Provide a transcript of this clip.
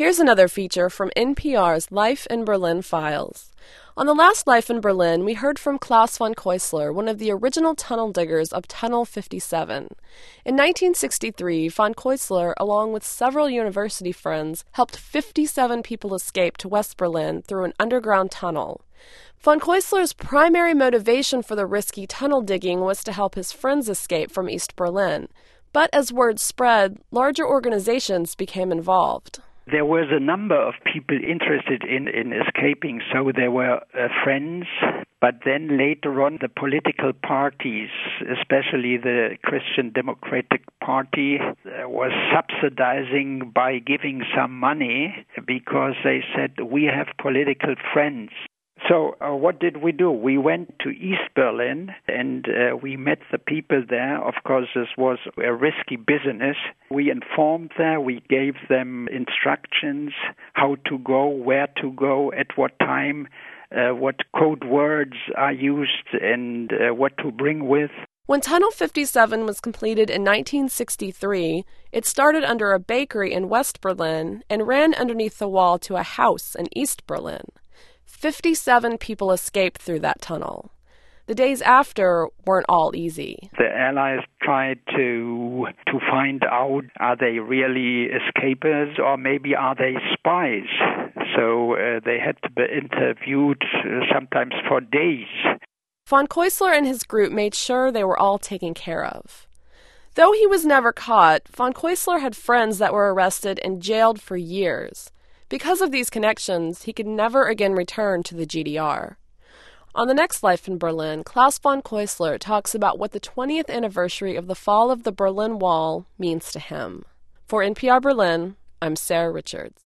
Here's another feature from NPR's Life in Berlin files. On the last Life in Berlin, we heard from Klaus von Keusler, one of the original tunnel diggers of Tunnel 57. In 1963, von Keusler, along with several university friends, helped 57 people escape to West Berlin through an underground tunnel. Von Keusler's primary motivation for the risky tunnel digging was to help his friends escape from East Berlin. But as word spread, larger organizations became involved. There was a number of people interested in escaping, so there were friends, but then later on the political parties, especially the Christian Democratic Party, was subsidizing by giving some money because they said, we have political friends. So what did we do? We went to East Berlin and we met the people there. Of course, this was a risky business. We informed them, we gave them instructions, how to go, where to go, at what time, what code words are used, and what to bring with. When Tunnel 57 was completed in 1963, it started under a bakery in West Berlin and ran underneath the wall to a house in East Berlin. 57 people escaped through that tunnel. The days after weren't all easy. The Allies tried to find out, are they really escapers or maybe are they spies? So they had to be interviewed sometimes for days. Von Keusler and his group made sure they were all taken care of. Though he was never caught, von Keusler had friends that were arrested and jailed for years. Because of these connections, he could never again return to the GDR. On the next Life in Berlin, Klaus von Keusler talks about what the 20th anniversary of the fall of the Berlin Wall means to him. For NPR Berlin, I'm Sarah Richards.